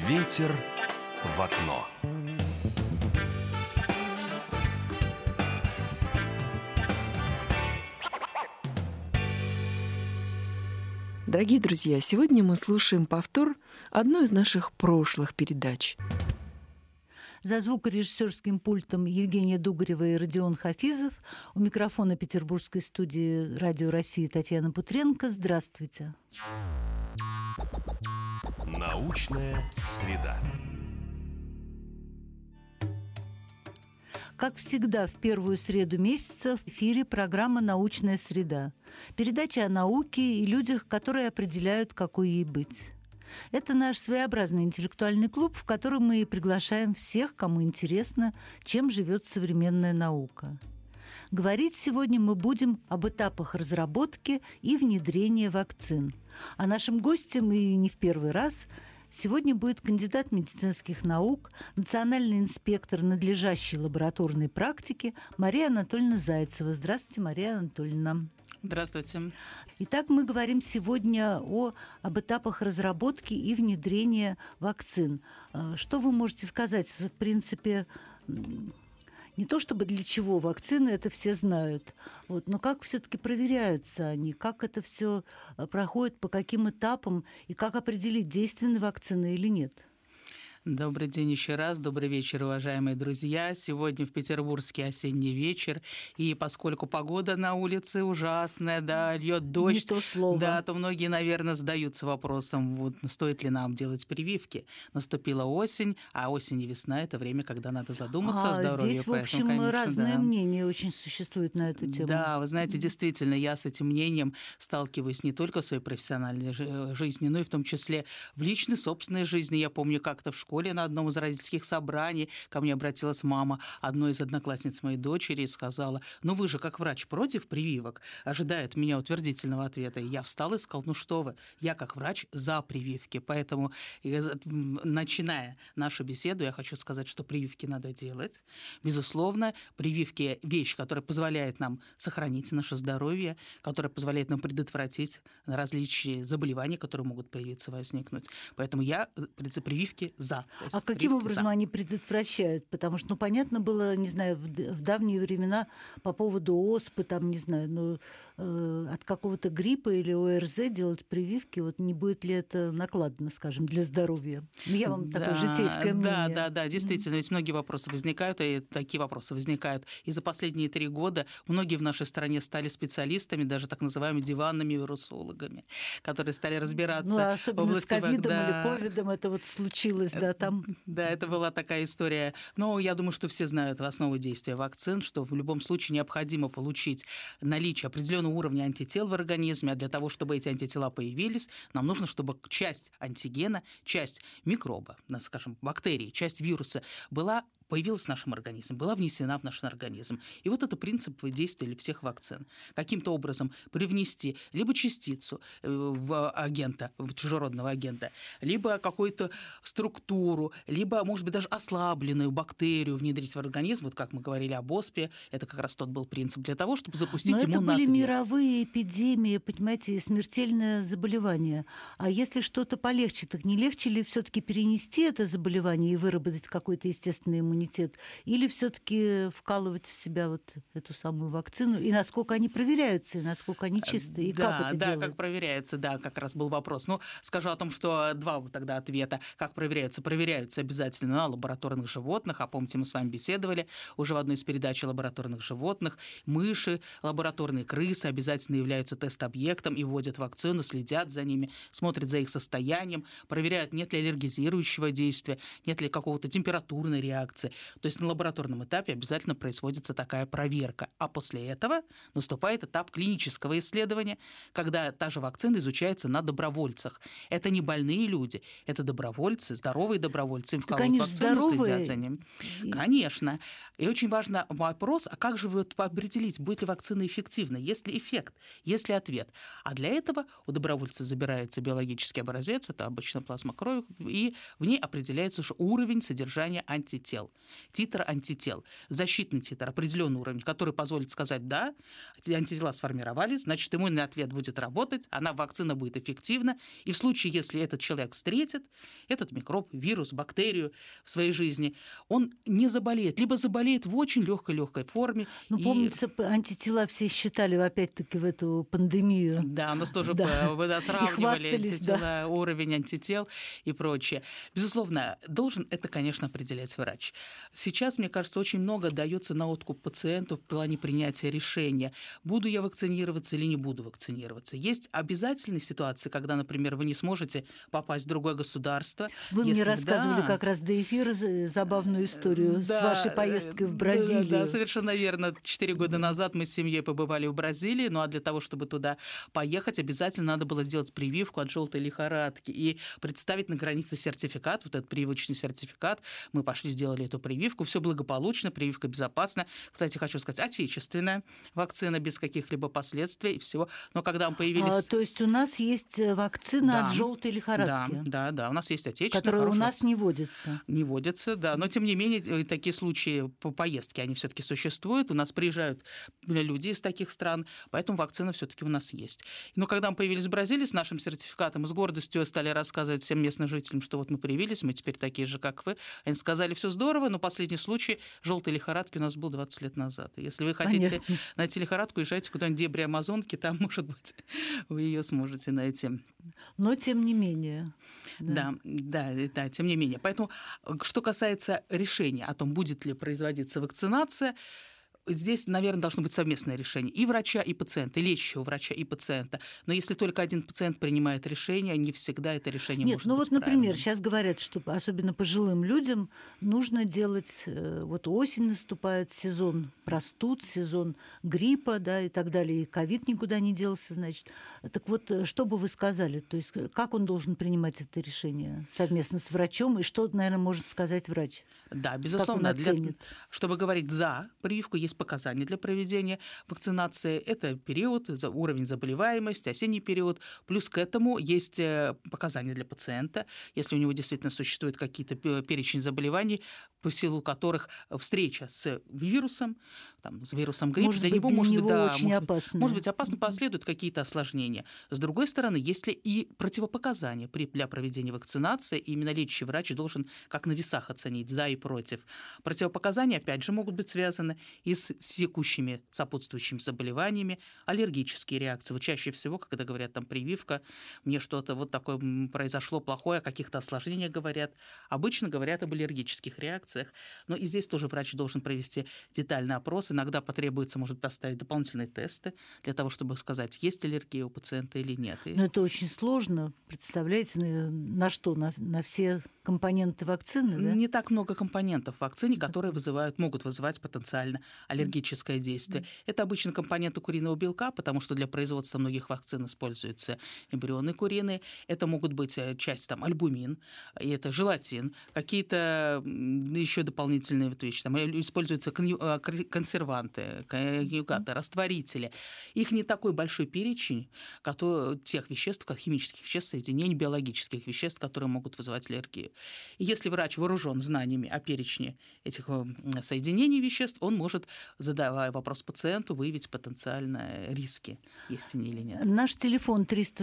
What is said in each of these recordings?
Ветер в окно. Дорогие друзья, сегодня мы слушаем повтор одной из наших прошлых передач. За звукорежиссерским пультом Евгения Дугарева и Родион Хафизов. У микрофона петербургской студии «Радио России» Татьяна Путренко. Здравствуйте. Научная среда. Как всегда, в первую среду месяца в эфире программа «Научная среда». Передача о науке и людях, которые определяют, какой ей быть. Это наш своеобразный интеллектуальный клуб, в котором мы приглашаем всех, кому интересно, чем живет современная наука. Говорить сегодня мы будем об этапах разработки и внедрения вакцин. А нашим гостем, и не в первый раз, сегодня будет кандидат медицинских наук, национальный инспектор надлежащей лабораторной практики Мария Анатольевна Зайцева. Здравствуйте, Мария Анатольевна. Здравствуйте. Итак, мы говорим сегодня об этапах разработки и внедрения вакцин. Что вы можете сказать? В принципе, не то чтобы для чего вакцины, это все знают. Но как все-таки проверяются они? Как это все проходит, по каким этапам? И как определить, действенны вакцины или нет? Добрый день еще раз, добрый вечер, уважаемые друзья. Сегодня в Петербургский осенний вечер, и поскольку погода на улице ужасная, да, льет дождь, не то слово. Да, то многие, наверное, задаются вопросом, стоит ли нам делать прививки. Наступила осень, а осень и весна – это время, когда надо задуматься о здоровье. Здесь, в общем, конечно, разные мнения очень существуют на эту тему. Да, вы знаете, действительно, я с этим мнением сталкиваюсь не только в своей профессиональной жизни, но и в том числе в личной, собственной жизни. Я помню, как-то в школе на одном из родительских собраний ко мне обратилась мама одной из одноклассниц моей дочери и сказала: «Ну вы же, как врач, против прививок?» Ожидает меня утвердительного ответа. И я встала и сказала: «Ну что вы, я как врач за прививки». Поэтому, начиная нашу беседу, я хочу сказать, что прививки надо делать. Безусловно, прививки – вещь, которая позволяет нам сохранить наше здоровье, которая позволяет нам предотвратить различные заболевания, которые могут появиться, возникнуть. Поэтому я за прививки за. А каким образом они предотвращают? Потому что, понятно было, не знаю, в давние времена по поводу оспы, от какого-то гриппа или ОРЗ делать прививки, не будет ли это накладно, скажем, для здоровья? Я вам такое житейское мнение. Да, действительно, ведь многие вопросы возникают, и такие вопросы возникают. И за последние 3 года многие в нашей стране стали специалистами, даже так называемыми диванными вирусологами, которые стали разбираться особенно в области... с ковидом или ковидом это случилось, там. Да, это была такая история. Но я думаю, что все знают основу действия вакцин, что в любом случае необходимо получить наличие определенного уровня антител в организме, а для того, чтобы эти антитела появились, нам нужно, чтобы часть антигена, часть микроба, скажем, бактерии, часть вируса появилась в нашем организме, была внесена в наш организм. И это принцип действия всех вакцин. Каким-то образом привнести либо частицу в агента, в чужеродного агента, либо какую-то структуру, либо, может быть, даже ослабленную бактерию внедрить в организм. Как мы говорили об оспе, это как раз тот был принцип для того, чтобы запустить иммунный ответ. Но это были мировые эпидемии, понимаете, смертельное заболевание. А если что-то полегче, так не легче ли все-таки перенести это заболевание и выработать какой-то естественный иммунитет? Или все-таки вкалывать в себя эту самую вакцину? И насколько они проверяются, и насколько они чистые? И как это делается? Да, как проверяется, как раз был вопрос. Скажу о том, что 2 тогда ответа. Как проверяются? Проверяются обязательно на лабораторных животных. А помните, мы с вами беседовали уже в одной из передач о лабораторных животных. Мыши, лабораторные крысы обязательно являются тест-объектом и вводят вакцину, следят за ними, смотрят за их состоянием, проверяют, нет ли аллергизирующего действия, нет ли какого-то температурной реакции. То есть на лабораторном этапе обязательно производится такая проверка. А после этого наступает этап клинического исследования, когда та же вакцина изучается на добровольцах. Это не больные люди, это добровольцы, здоровые добровольцы. Им вкалывают вакцину, следят за ним. Конечно. И очень важный вопрос, а как же определить, будет ли вакцина эффективна, есть ли эффект, есть ли ответ. А для этого у добровольца забирается биологический образец, это обычно плазма крови, и в ней определяется уже уровень содержания антител. титр антител, защитный титр, определенный уровень, который позволит сказать, да, антитела сформировались, значит, иммунный ответ будет работать, вакцина будет эффективна, и в случае, если этот человек встретит этот микроб, вирус, бактерию в своей жизни, он не заболеет, либо заболеет в очень легкой форме. Помнится, антитела все считали, опять-таки, в эту пандемию. Да, у нас тоже сравнивали антитела, уровень антител и прочее. Безусловно, должен это, конечно, определять врач. Сейчас, мне кажется, очень много дается на откуп пациенту в плане принятия решения, буду я вакцинироваться или не буду вакцинироваться. Есть обязательные ситуации, когда, например, вы не сможете попасть в другое государство. Вы мне рассказывали как раз до эфира забавную историю с вашей поездкой в Бразилию. Да, совершенно верно. 4 года назад мы с семьей побывали в Бразилии, а для того, чтобы туда поехать, обязательно надо было сделать прививку от желтой лихорадки и представить на границе сертификат, этот прививочный сертификат. Мы пошли, сделали эту прививку, все благополучно, прививка безопасна. Кстати, хочу сказать, отечественная вакцина без каких-либо последствий и всего. Но когда мы появились... То есть у нас есть вакцина от желтой лихорадки? Да, у нас есть отечественная. Которая у нас не вводится. Не вводится, да. Но, тем не менее, такие случаи по поездке, они все-таки существуют. У нас приезжают люди из таких стран, поэтому вакцина все-таки у нас есть. Но когда мы появились в Бразилии с нашим сертификатом, мы с гордостью стали рассказывать всем местным жителям, что вот мы привились, мы теперь такие же, как вы. Они сказали, все здорово, но последний случай желтой лихорадки у нас был 20 лет назад. Если вы хотите найти лихорадку, езжайте куда-нибудь в дебри Амазонки, там, может быть, вы ее сможете найти. Но тем не менее. Да, тем не менее. Поэтому, что касается решения о том, будет ли производиться вакцинация, здесь, наверное, должно быть совместное решение и врача, и пациента, и лечащего врача, и пациента. Но если только один пациент принимает решение, не всегда это решение может быть например, правильным. сейчас говорят, что особенно пожилым людям нужно делать... Вот осень наступает, сезон простуд, сезон гриппа, да, и так далее, и ковид никуда не делся, значит. Так вот, что бы вы сказали? То есть как он должен принимать это решение совместно с врачом, и что, наверное, может сказать врач? Да, безусловно, чтобы говорить за прививку, есть показания для проведения вакцинации. Это период, уровень заболеваемости, осенний период. Плюс к этому есть показания для пациента, если у него действительно существуют какие-то перечень заболеваний, по силу которых встреча с вирусом, с вирусом гриппа, для него может быть опасно, последуют какие-то осложнения. С другой стороны, есть ли и противопоказания для проведения вакцинации, и именно лечащий врач должен как на весах оценить за и против. Противопоказания, опять же, могут быть связаны и с текущими сопутствующими заболеваниями, аллергические реакции. Вот чаще всего, когда говорят прививка, мне что-то вот такое произошло плохое, о каких-то осложнениях говорят. Обычно говорят об аллергических реакциях, но и здесь тоже врач должен провести детальный опрос. Иногда потребуется, может, поставить дополнительные тесты для того, чтобы сказать, есть аллергия у пациента или нет. Но это очень сложно. Представляете, на что? На все компоненты вакцины, да? Не так много компонентов в вакцине, которые могут вызывать потенциально аллергическое действие. Это обычно компоненты куриного белка, потому что для производства многих вакцин используются эмбрионы куриные. Это могут быть часть альбумин, и это желатин, какие-то еще дополнительные вещи. Используются консерванты, конъюгаты, растворители. Их не такой большой перечень тех веществ, как химических веществ, соединений, биологических веществ, которые могут вызывать аллергию. И если врач вооружен знаниями о перечне этих соединений веществ, он может, задавая вопрос пациенту, выявить потенциальные риски, есть они или нет. Наш телефон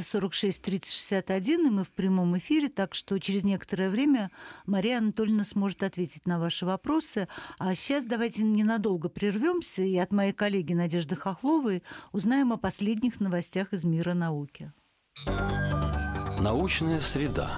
346-3061, и мы в прямом эфире, так что через некоторое время Мария Анатольевна сможет ответить на ваши вопросы. А сейчас давайте ненадолго прервемся и от моей коллеги Надежды Хохловой узнаем о последних новостях из мира науки. Научная среда.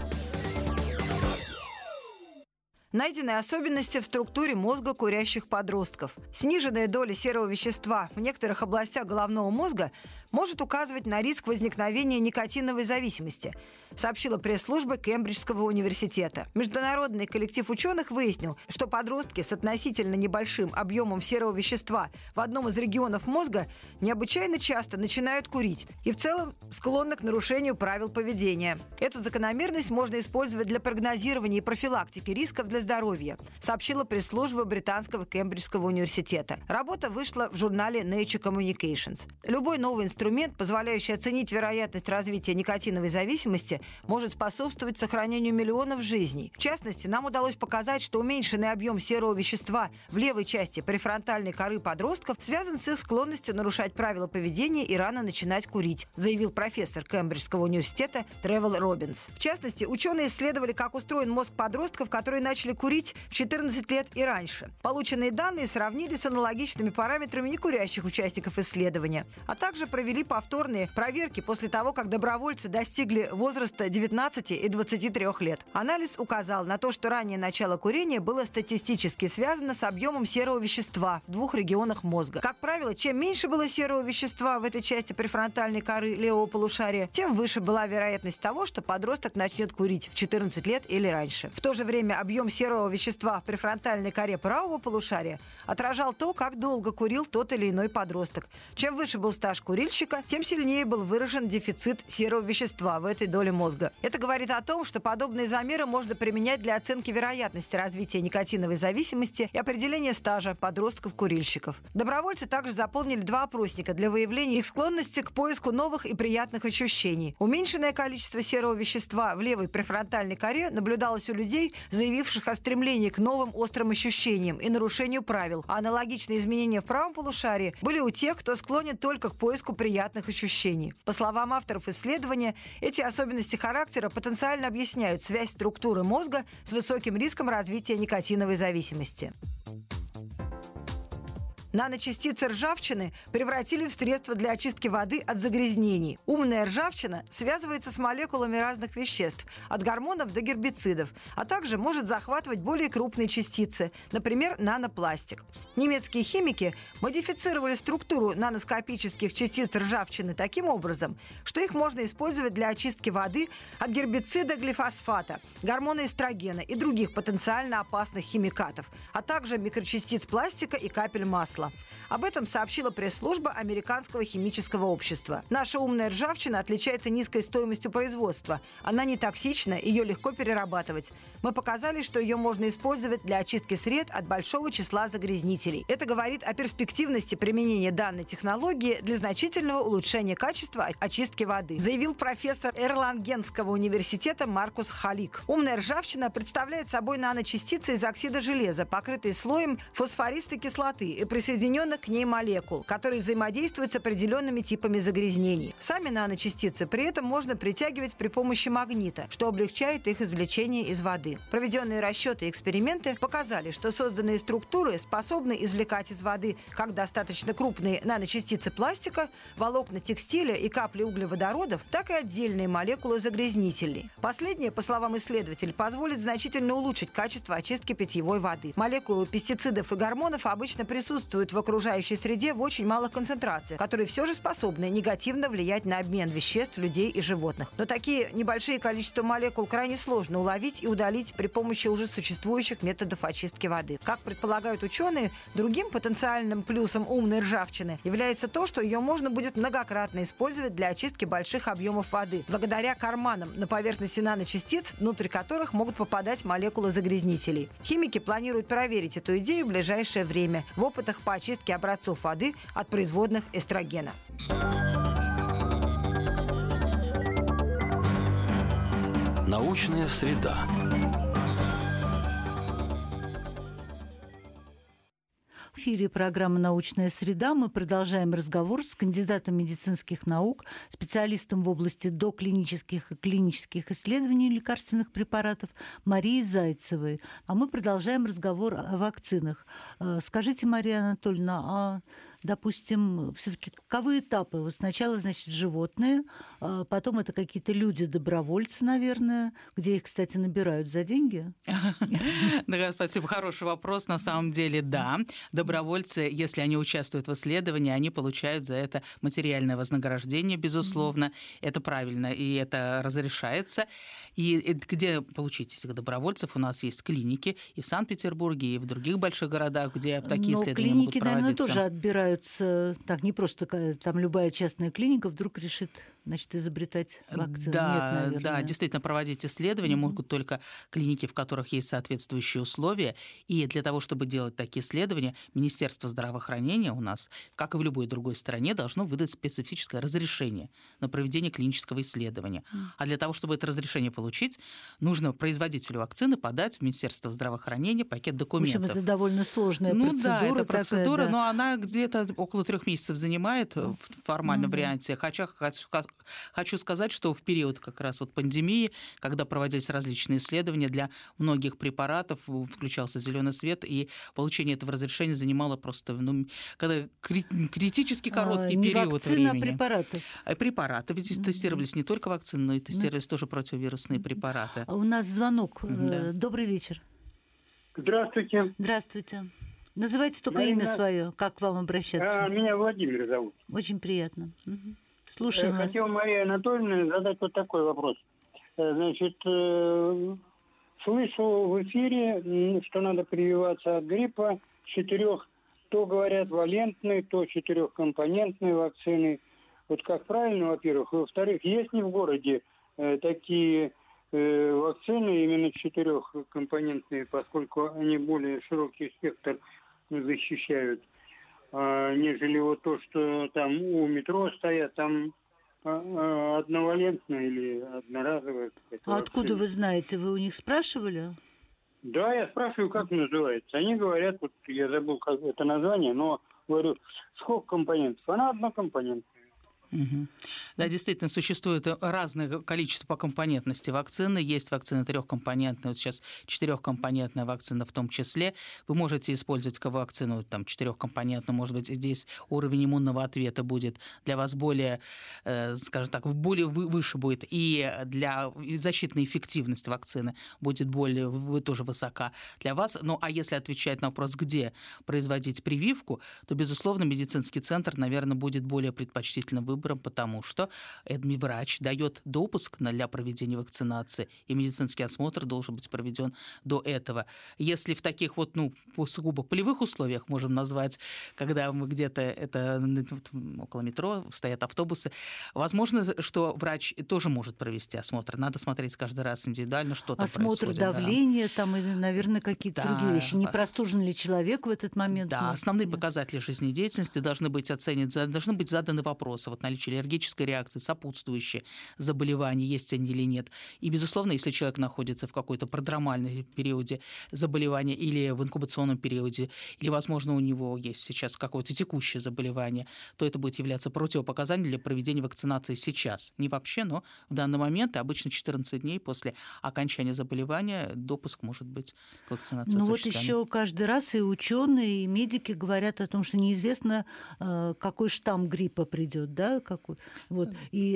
Найдены особенности в структуре мозга курящих подростков. Сниженная доля серого вещества в некоторых областях головного мозга может указывать на риск возникновения никотиновой зависимости, сообщила пресс-служба Кембриджского университета. Международный коллектив ученых выяснил, что подростки с относительно небольшим объемом серого вещества в одном из регионов мозга необычайно часто начинают курить и в целом склонны к нарушению правил поведения. Эту закономерность можно использовать для прогнозирования и профилактики рисков для здоровья, сообщила пресс-служба британского Кембриджского университета. Работа вышла в журнале Nature Communications. Любой новый инструмент, позволяющий оценить вероятность развития никотиновой зависимости, может способствовать сохранению миллионов жизней. В частности, нам удалось показать, что уменьшенный объем серого вещества в левой части префронтальной коры подростков связан с их склонностью нарушать правила поведения и рано начинать курить, заявил профессор Кембриджского университета Тревел Робинс. В частности, ученые исследовали, как устроен мозг подростков, которые начали курить в 14 лет и раньше. Полученные данные сравнили с аналогичными параметрами некурящих участников исследования, а также провели повторные проверки после того, как добровольцы достигли возраста 19 и 23 лет. Анализ указал на то, что раннее начало курения было статистически связано с объемом серого вещества в двух регионах мозга. Как правило, чем меньше было серого вещества в этой части префронтальной коры левого полушария, тем выше была вероятность того, что подросток начнет курить в 14 лет или раньше. В то же время объем серого вещества в префронтальной коре правого полушария отражал то, как долго курил тот или иной подросток. Чем выше был стаж курильщика, тем сильнее был выражен дефицит серого вещества в этой доле мозга. Это говорит о том, что подобные замеры можно применять для оценки вероятности развития никотиновой зависимости и определения стажа подростков-курильщиков. Добровольцы также заполнили 2 опросника для выявления их склонности к поиску новых и приятных ощущений. Уменьшенное количество серого вещества в левой префронтальной коре наблюдалось у людей, заявивших о стремлении к новым острым ощущениям и нарушению правил, а аналогичные изменения в правом полушарии были у тех, кто склонен только к поиску приятных ощущений. По словам авторов исследования, эти особенности характера потенциально объясняют связь структуры мозга с высоким риском развития никотиновой зависимости. Наночастицы ржавчины превратили в средство для очистки воды от загрязнений. Умная ржавчина связывается с молекулами разных веществ, от гормонов до гербицидов, а также может захватывать более крупные частицы, например, нанопластик. Немецкие химики модифицировали структуру наноскопических частиц ржавчины таким образом, что их можно использовать для очистки воды от гербицида глифосфата, гормона эстрогена и других потенциально опасных химикатов, а также микрочастиц пластика и капель масла. Об этом сообщила пресс-служба Американского химического общества. Наша умная ржавчина отличается низкой стоимостью производства. Она не токсична, ее легко перерабатывать. Мы показали, что ее можно использовать для очистки сред от большого числа загрязнителей. Это говорит о перспективности применения данной технологии для значительного улучшения качества очистки воды, заявил профессор Эрлангенского университета Маркус Халик. Умная ржавчина представляет собой наночастицы из оксида железа, покрытые слоем фосфористой кислоты и присоединенных к ней молекул, которые взаимодействуют с определенными типами загрязнений. Сами наночастицы при этом можно притягивать при помощи магнита, что облегчает их извлечение из воды. Проведенные расчеты и эксперименты показали, что созданные структуры способны извлекать из воды как достаточно крупные наночастицы пластика, волокна текстиля и капли углеводородов, так и отдельные молекулы загрязнителей. Последнее, по словам исследователей, позволит значительно улучшить качество очистки питьевой воды. Молекулы пестицидов и гормонов обычно присутствуют в окружающей среде в очень малых концентрациях, которые все же способны негативно влиять на обмен веществ людей и животных. Но такие небольшие количества молекул крайне сложно уловить и удалить при помощи уже существующих методов очистки воды. Как предполагают ученые, другим потенциальным плюсом умной ржавчины является то, что ее можно будет многократно использовать для очистки больших объемов воды, благодаря карманам на поверхности наночастиц, внутрь которых могут попадать молекулы загрязнителей. Химики планируют проверить эту идею в ближайшее время в опытах по очистке образцов воды от производных эстрогена. Научная среда. В эфире программы «Научная среда». Мы продолжаем разговор с кандидатом медицинских наук, специалистом в области доклинических и клинических исследований лекарственных препаратов Марией Зайцевой. А мы продолжаем разговор о вакцинах. Скажите, Мария Анатольевна, допустим, все-таки каковы этапы? Вот сначала, значит, животные, потом это какие-то люди-добровольцы, наверное, где их, кстати, набирают за деньги? Да, спасибо. Хороший вопрос. На самом деле, да. Добровольцы, если они участвуют в исследовании, они получают за это материальное вознаграждение, безусловно. Это правильно, и это разрешается. И где получить этих добровольцев? У нас есть клиники и в Санкт-Петербурге, и в других больших городах, где такие исследования могут проводиться. Клиники, наверное, тоже отбирают запускаются, так не просто там любая частная клиника вдруг решит, значит, изобретать вакцину. Да, Нет, наверное. да, действительно, проводить исследования могут только клиники, в которых есть соответствующие условия. И для того, чтобы делать такие исследования, Министерство здравоохранения у нас, как и в любой другой стране, должно выдать специфическое разрешение на проведение клинического исследования. А для того, чтобы это разрешение получить, нужно производителю вакцины подать в Министерство здравоохранения пакет документов. В общем, это довольно сложная процедура. Да, это процедура, такая, да. но она где-то около 3 месяцев занимает в формальном варианте. Хочу сказать, что в период как раз вот пандемии, когда проводились различные исследования, для многих препаратов включался зеленый свет, и получение этого разрешения занимало просто критически короткий не период вакцина, времени. А препараты. Препараты. Ведь тестировались не только вакцины, но и тестировались тоже противовирусные препараты. У нас звонок. Да. Добрый вечер. Здравствуйте. Здравствуйте. Называйте только Марина... имя свое. Как к вам обращаться? Меня Владимир зовут. Очень приятно. Слушаем вас. Хотел Марии Анатольевне задать вот такой вопрос. Значит, слышу в эфире, что надо прививаться от гриппа 4, то говорят валентной, то 4-компонентной вакцины. Вот как правильно, во-первых. Во-вторых, есть ли в городе такие вакцины именно 4-компонентные, поскольку они более широкий спектр защищают, нежели вот то, что там у метро стоят, там одновалентная или одноразовая. А откуда вы знаете? Вы у них спрашивали? Да, я спрашиваю, как называется. Они говорят, вот я забыл, как это название, но говорю, сколько компонентов? Она однокомпонентная. Угу. Да, действительно, существует разное количество по компонентности вакцины. Есть вакцина 3-компонентная, вот сейчас 4-компонентная вакцина в том числе. Вы можете использовать вакцину 4-компонентную, может быть, здесь уровень иммунного ответа будет для вас более, скажем так, более выше будет, и для защитной эффективности вакцины будет более тоже высока для вас. Ну, а если отвечать на вопрос, где производить прививку, то, безусловно, медицинский центр, наверное, будет более предпочтительным выбором, потому что врач дает допуск для проведения вакцинации, и медицинский осмотр должен быть проведен до этого. Если в таких сугубо полевых условиях, можем назвать, когда мы где-то около метро стоят автобусы, возможно, что врач тоже может провести осмотр. Надо смотреть каждый раз индивидуально, что там происходит. Осмотр давления, там, или, наверное, какие-то другие вещи. Не простужен ли человек в этот момент? Да, основные показатели жизнедеятельности должны быть оценены, должны быть заданы вопросы. Наличие аллергической реакции, сопутствующие заболевания, есть они или нет. И, безусловно, если человек находится в какой-то продромальном периоде заболевания или в инкубационном периоде, или, возможно, у него есть сейчас какое-то текущее заболевание, то это будет являться противопоказанием для проведения вакцинации сейчас. Не вообще, но в данный момент, обычно 14 дней после окончания заболевания, допуск может быть к вакцинации. Ну вот еще каждый раз и ученые, и медики говорят о том, что неизвестно, какой штамм гриппа придет, да, какой. Вот.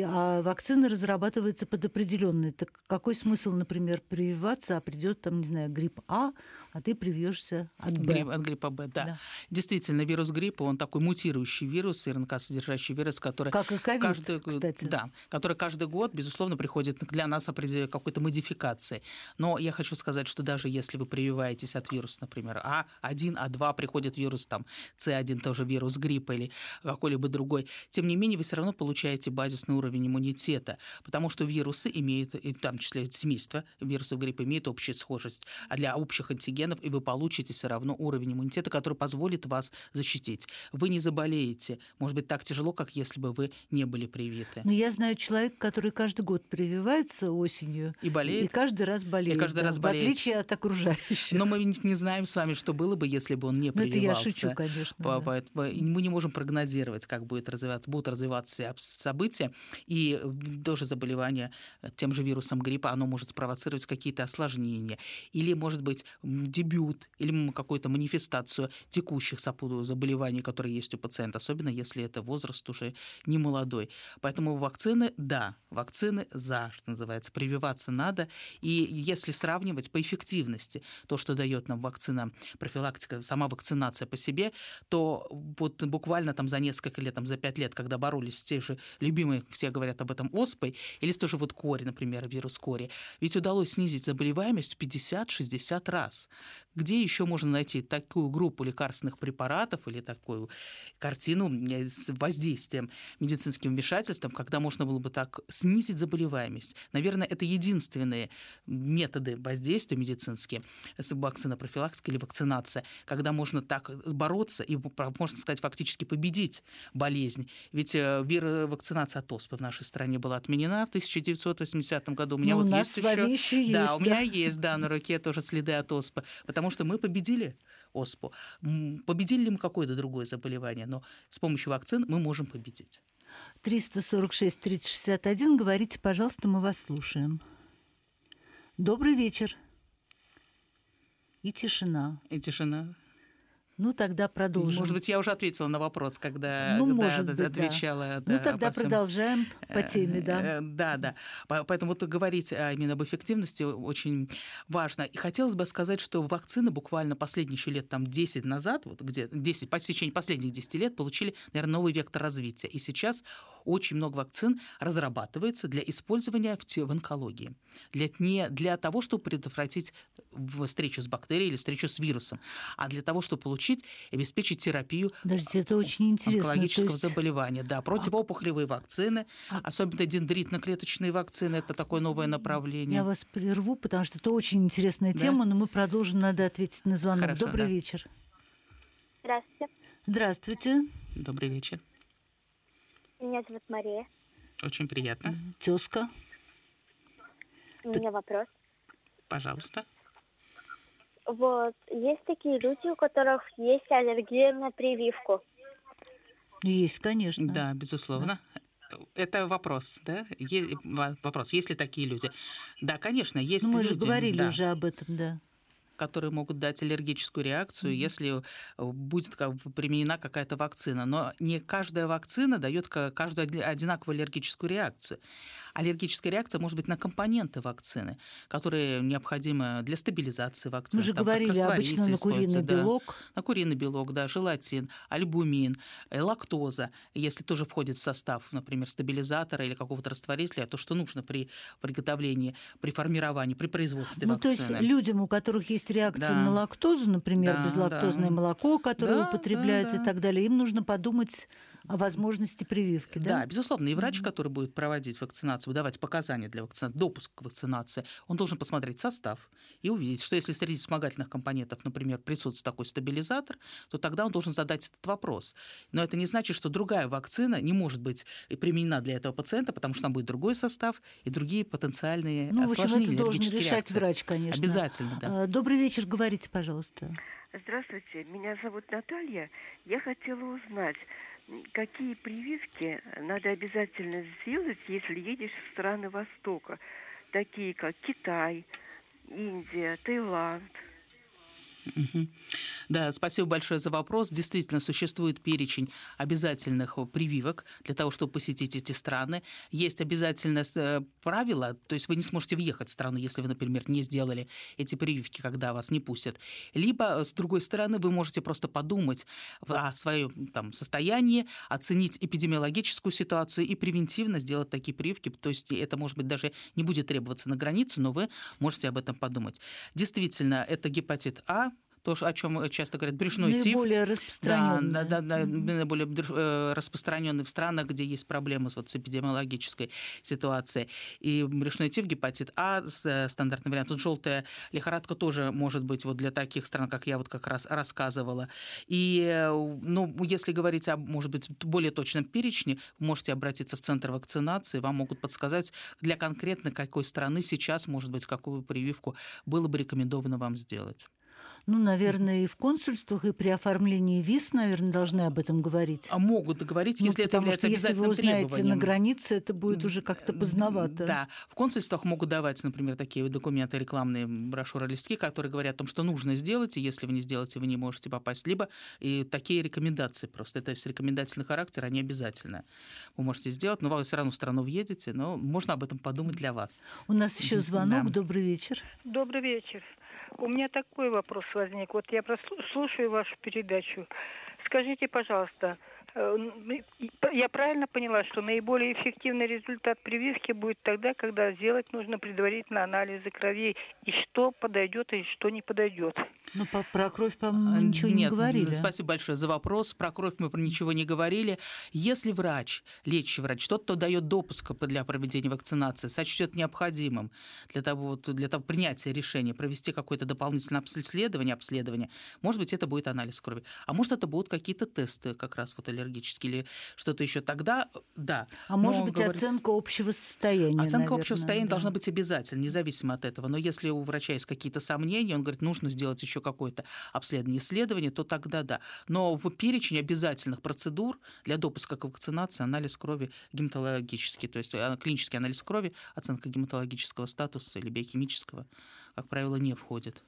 А вакцина разрабатывается под определенный. Так какой смысл, например, прививаться, а придет там, не знаю, грипп А, а ты привьешься от Б. От гриппа Б, да. Действительно, вирус гриппа, он такой мутирующий вирус, РНК-содержащий вирус, который... Как и ковид, кстати. Да, который каждый год, безусловно, приходит для нас какой-то модификации. Но я хочу сказать, что даже если вы прививаетесь от вируса, например, А1, А2, приходит вирус там, С1, тоже вирус гриппа или какой-либо другой, тем не менее, вы все равно получаете базисный уровень иммунитета, потому что вирусы имеют, и в том числе семейство вирусов гриппа, имеют общую схожесть, а для общих антигенов, и вы получите все равно уровень иммунитета, который позволит вас защитить. Вы не заболеете, может быть, так тяжело, как если бы вы не были привиты. Но я знаю человека, который каждый год прививается осенью и болеет, и каждый раз болеет, в отличие от окружающих. Но мы не знаем с вами, что было бы, если бы он не прививался. Это я шучу, конечно. Мы не можем прогнозировать, как будут развиваться события, и тоже заболевание тем же вирусом гриппа, оно может спровоцировать какие-то осложнения, или, может быть, дебют, или какую-то манифестацию текущих заболеваний, которые есть у пациента, особенно если это возраст уже не молодой. Поэтому вакцины, да, вакцины за, что называется, прививаться надо, и если сравнивать по эффективности то, что дает нам вакцина, профилактика, сама вакцинация по себе, то вот буквально там за несколько лет, за 5 лет, когда боролись боролись с той же любимой, все говорят об этом, оспой, или с той же вот кори, например, вирус кори, ведь удалось снизить заболеваемость в 50-60 раз. Где еще можно найти такую группу лекарственных препаратов или такую картину с воздействием, медицинским вмешательством, когда можно было бы так снизить заболеваемость? Наверное, это единственные методы воздействия медицинские, вакцина, профилактика или вакцинация, когда можно так бороться и, можно сказать, фактически победить болезнь. Ведь вакцинация от оспы в нашей стране была отменена в 1980 году. У меня вот есть еще... Да, у меня есть, на руке тоже следы от оспы, потому что мы победили оспу. Победили ли мы какое-то другое заболевание, но с помощью вакцин мы можем победить. 346-3061, говорите, пожалуйста, мы вас слушаем. Добрый вечер. И тишина. И тишина. Ну, тогда продолжим. Может быть, я уже ответила на вопрос, когда отвечала. Да. Ну, тогда продолжаем по теме, да. Да. Поэтому вот говорить именно об эффективности очень важно. И хотелось бы сказать, что вакцины буквально последние еще лет 10 назад, вот где 10, по течению последних 10 лет, получили, наверное, новый вектор развития. И сейчас очень много вакцин разрабатывается для использования в онкологии. Не для того, чтобы предотвратить встречу с бактерией или встречу с вирусом, а для того, чтобы получить и обеспечить терапию это очень интересно. Онкологического заболевания. Да, противоопухолевые вакцины, особенно дендритно-клеточные вакцины, это такое новое направление. Я вас прерву, потому что это очень интересная тема, но мы продолжим, надо ответить на звонок. Хорошо, Добрый вечер. Здравствуйте. Здравствуйте. Добрый вечер. Меня зовут Мария. Очень приятно. Тёзка. У меня вопрос. Пожалуйста. Вот, есть такие люди, у которых есть аллергия на прививку. Есть, конечно. Да, безусловно. Это вопрос, да? Вопрос, есть ли такие люди? Да, конечно, есть люди. Мы же говорили уже об этом, да. Которые могут дать аллергическую реакцию, если будет применена какая-то вакцина. Но не каждая вакцина дает каждую одинаковую аллергическую реакцию. Аллергическая реакция может быть на компоненты вакцины, которые необходимы для стабилизации вакцины. Мы же говорили обычно на куриный белок. На куриный белок, да, желатин, альбумин, лактоза, если тоже входит в состав, например, стабилизатора или какого-то растворителя, то, что нужно при приготовлении, при формировании, при производстве вакцины. То есть людям, у которых есть реакция на лактозу, например, безлактозное молоко, которое употребляют и так далее, им нужно подумать о возможности прививки, да? Да, безусловно. И врач, который будет проводить вакцинацию, давать показания для вакцинации, допуск к вакцинации, он должен посмотреть состав и увидеть, что если среди вспомогательных компонентов, например, присутствует такой стабилизатор, то тогда он должен задать этот вопрос. Но это не значит, что другая вакцина не может быть применена для этого пациента, потому что там будет другой состав и другие потенциальные осложнения, это должен решать реакции. Врач, конечно. Обязательно, да. Добрый вечер, говорите, пожалуйста. Здравствуйте, меня зовут Наталья. Я хотела узнать, какие прививки надо обязательно сделать, если едешь в страны Востока, такие как Китай, Индия, Таиланд. Да, спасибо большое за вопрос. Действительно, существует перечень обязательных прививок для того, чтобы посетить эти страны. Есть обязательное правило, то есть вы не сможете въехать в страну, если вы, например, не сделали эти прививки, когда вас не пустят. Либо, с другой стороны, вы можете просто подумать о своем состоянии, оценить эпидемиологическую ситуацию и превентивно сделать такие прививки. То есть это, может быть, даже не будет требоваться на границе, но вы можете об этом подумать. Действительно, это гепатит А, то, о чем часто говорят, брюшной тиф. Наиболее распространенный. Да, наиболее распространенный в странах, где есть проблемы с эпидемиологической ситуацией. И брюшной тиф, гепатит А, стандартный вариант. Желтая лихорадка тоже может быть для таких стран, как я как раз рассказывала. И если говорить о, может быть, более точном перечне, вы можете обратиться в центр вакцинации, вам могут подсказать, для конкретно какой страны сейчас, может быть, какую прививку было бы рекомендовано вам сделать. Наверное, и в консульствах, и при оформлении виз, наверное, должны об этом говорить. А могут говорить, если это является обязательным требованием. Если вы узнаете на границе, это будет уже как-то поздновато. Да, в консульствах могут давать, например, такие документы, рекламные брошюры, листки, которые говорят о том, что нужно сделать, и если вы не сделаете, вы не можете попасть. Либо и такие рекомендации просто. Это рекомендательный характер, они обязательны. Вы можете сделать, но вы все равно в страну въедете, но можно об этом подумать для вас. У нас еще звонок. Да. Добрый вечер. Добрый вечер. У меня такой вопрос возник. Я слушаю вашу передачу. Скажите, пожалуйста, Я правильно поняла, что наиболее эффективный результат прививки будет тогда, когда сделать нужно предварительно анализы крови, и что подойдет, и что не подойдет. Ну, про кровь, по-моему, ничего не говорили. Спасибо большое за вопрос. Про кровь мы ничего не говорили. Если врач, лечащий врач, тот, кто дает допуск для проведения вакцинации, сочтет необходимым для того принятия решения провести какое-то дополнительное обследование, может быть, это будет анализ крови, а может, это будут какие-то тесты как раз вот аллергические или что-то еще, тогда да. А может быть, оценка общего состояния, Оценка общего состояния должна быть обязательно, независимо от этого. Но если у врача есть какие-то сомнения, он говорит, нужно сделать еще какое-то обследование, исследование, то тогда да. Но в перечень обязательных процедур для допуска к вакцинации анализ крови гематологический, то есть клинический анализ крови, оценка гематологического статуса или биохимического, как правило, не входит.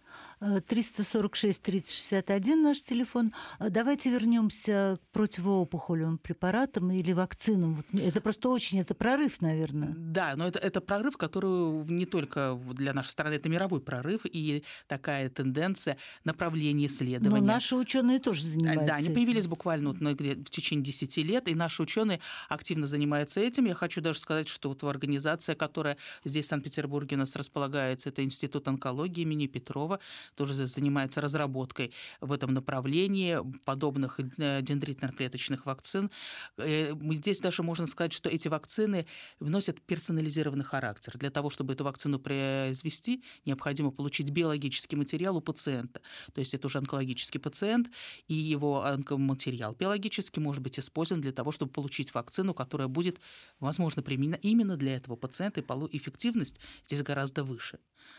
346-3061 наш телефон. Давайте вернемся к противоопухолевым препаратам или вакцинам. Это просто это прорыв, наверное. Да, но это прорыв, который не только для нашей страны, это мировой прорыв и такая тенденция направления исследования. Но наши ученые тоже занимаются Да, они этим. появились буквально в течение 10 лет, и наши ученые активно занимаются этим. Я хочу даже сказать, что вот организация, которая здесь в Санкт-Петербурге у нас располагается, это Институт онкологии имени Петрова, тоже занимается разработкой в этом направлении подобных дендритно-клеточных вакцин. Здесь даже можно сказать, что эти вакцины вносят персонализированный характер. Для того, чтобы эту вакцину произвести, необходимо получить биологический материал у пациента. То есть это уже онкологический пациент, и его онкоматериал биологически может быть использован для того, чтобы получить вакцину, которая будет, возможно, применена именно для этого пациента, и эффективность здесь гораздо выше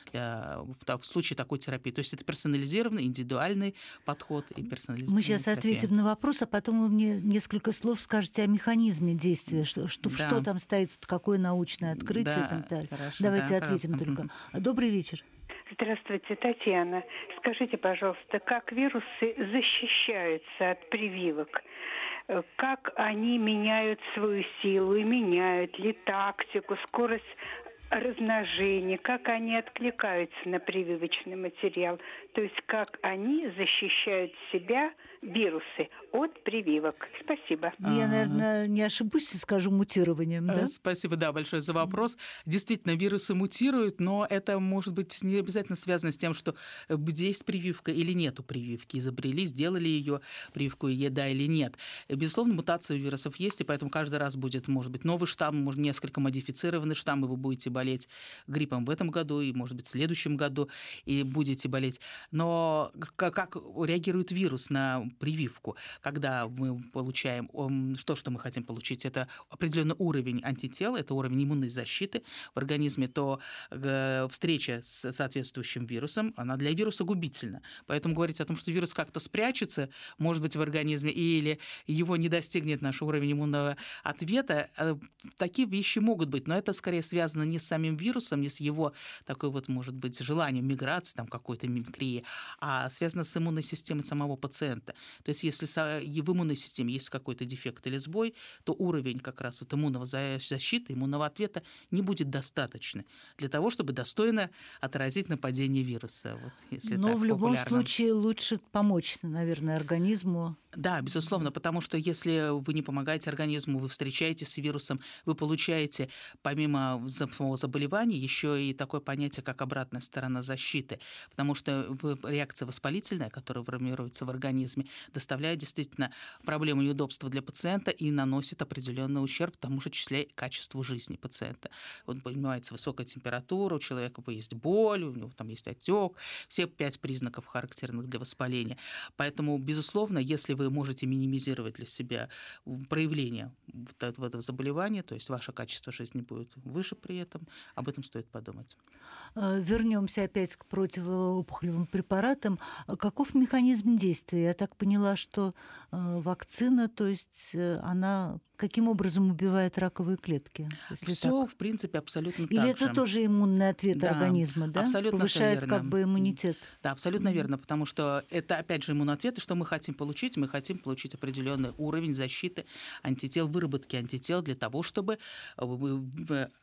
в случае такой терапии. То есть это персонализированный, индивидуальный подход и персонализированная Мы сейчас терапия. ответим на вопрос, а потом вы мне несколько слов скажете о механизме действия, что там стоит, какое научное открытие и так далее. Хорошо, Давайте ответим только. Добрый вечер. Здравствуйте, Татьяна. Скажите, пожалуйста, как вирусы защищаются от прививок? Как они меняют свою силу и меняют ли тактику, скорость размножения, как они откликаются на прививочный материал, то есть как они защищают себя, вирусы, от прививок. Спасибо. Я, наверное, не ошибусь, скажу мутированием, да? Спасибо, да, большое за вопрос. Действительно, вирусы мутируют, но это может быть не обязательно связано с тем, что есть прививка или нету прививки. Изобрели, сделали ее прививку, да или нет. Безусловно, мутация вирусов есть, и поэтому каждый раз будет, может быть, новый штамм, может, несколько модифицированный штамм, и вы будете болеть гриппом в этом году, и, может быть, в следующем году, и будете болеть. Но как реагирует вирус на прививку? Когда мы получаем что мы хотим получить, это определенный уровень антител, это уровень иммунной защиты в организме, то встреча с соответствующим вирусом, она для вируса губительна. Поэтому говорить о том, что вирус как-то спрячется, может быть, в организме, или его не достигнет наш уровень иммунного ответа, такие вещи могут быть, но это скорее связано не с самим вирусом, не с его такой вот, может быть, желанием миграции, там какой-то мимикрии, а связано с иммунной системой самого пациента. То есть если в иммунной системе есть какой-то дефект или сбой, то уровень как раз вот иммунного защиты, иммунного ответа не будет достаточно для того, чтобы достойно отразить нападение вируса. Вот, если но так, в любом популярно. случае лучше помочь, наверное, организму. Да, безусловно, потому что если вы не помогаете организму, вы встречаетесь с вирусом, вы получаете, помимо самого заболевания, еще и такое понятие, как обратная сторона защиты, потому что реакция воспалительная, которая формируется в организме, доставляет действительно проблему неудобства для пациента и наносит определенный ущерб, в том же числе и качеству жизни пациента. Вот поднимается высокая температура, у человека есть боль, у него там есть отек, все 5 признаков, характерных для воспаления. Поэтому, безусловно, если вы можете минимизировать для себя проявление этого заболевания, то есть ваше качество жизни будет выше при этом, об этом стоит подумать. Вернемся опять к противоопухолевым препаратам. Каков механизм действия? Я так поняла, что вакцина, то есть она каким образом убивает раковые клетки? Все, в принципе, абсолютно так же. Или это тоже иммунный ответ да, организма, да? Абсолютно повышает верно. как бы иммунитет. Да, абсолютно верно, потому что это, опять же, иммунный ответ, и что мы хотим получить? Мы хотим получить определенный уровень защиты антител, выработки антител для того, чтобы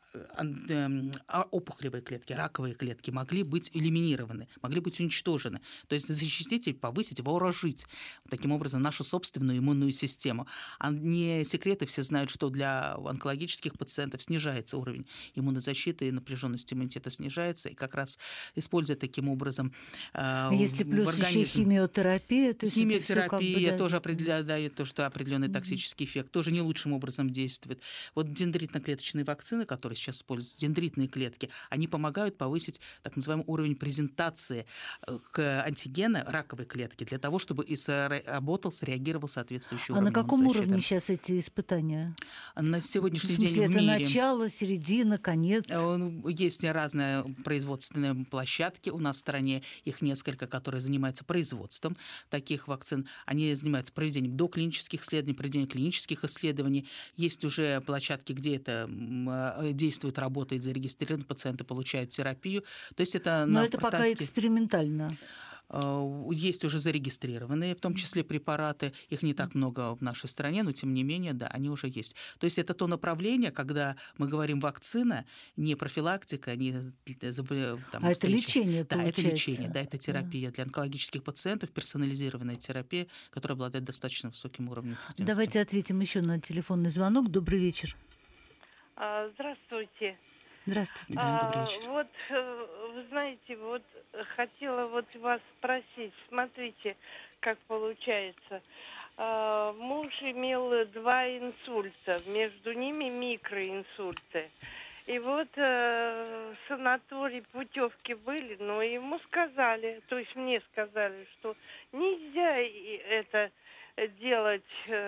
опухолевые клетки, раковые клетки могли быть элиминированы, могли быть уничтожены. То есть защитить и повысить, вооружить таким образом нашу собственную иммунную систему. А не секреты, все знают, что для онкологических пациентов снижается уровень иммунозащиты, и напряженность иммунитета снижается, и как раз используя таким образом если плюс в организм... еще химиотерапия, то есть химиотерапия тоже дает то, что определенный токсический эффект, тоже не лучшим образом действует. Вот дендритно-клеточные вакцины, которые сейчас используются, дендритные клетки, они помогают повысить так называемый уровень презентации к антигена раковой клетки для того, чтобы и сработал, среагировал соответствующий уровень. А на каком защиты. уровне сейчас эти испытания? На сегодняшний В смысле, день в это мире... начало, середина, конец? Есть разные производственные площадки у нас в стране, их несколько, которые занимаются производством таких вакцин. Они занимаются проведением доклинических исследований, проведением клинических исследований. Есть уже площадки, где это действует, работает, зарегистрированы пациенты, получают терапию. То есть это Но это пока экспериментально. Есть уже зарегистрированные, в том числе препараты, их не так много в нашей стране, но тем не менее, да, они уже есть. То есть это то направление, когда мы говорим вакцина, не профилактика, не это лечение, да, получается. Это лечение, да, это терапия для онкологических пациентов, персонализированная терапия, которая обладает достаточно высоким уровнем эффективности. Давайте ответим еще на телефонный звонок. Добрый вечер. Здравствуйте. Здравствуйте. Добрый вечер. Вот, вы знаете, вот хотела вот вас спросить, смотрите, как получается. Муж имел 2 инсульта, между ними микроинсульты. И вот санаторий, путевки были, но ему сказали, то есть мне сказали, что нельзя это делать,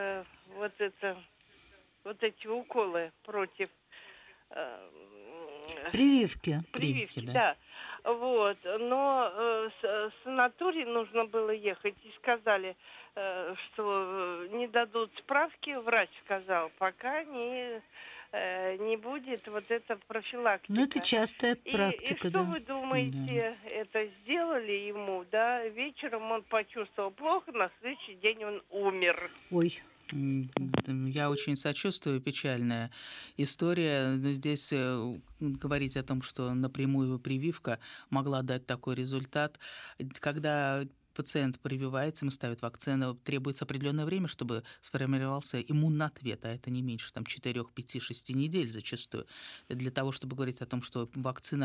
вот эти уколы против... Прививки. Прививки, да. Вот. Но санаторий нужно было ехать, и сказали, что не дадут справки, врач сказал, пока не будет вот эта профилактика. Ну, это частая практика, и что вы думаете, это сделали ему, да? Вечером он почувствовал плохо, на следующий день он умер. Ой. Я очень сочувствую, печальная история. Но здесь говорить о том, что напрямую прививка могла дать такой результат, когда пациент прививается, ему ставят вакцину, требуется определенное время, чтобы сформировался иммунный ответ, а это не меньше 4, 5, 6 недель зачастую. Для того, чтобы говорить о том, что вакцина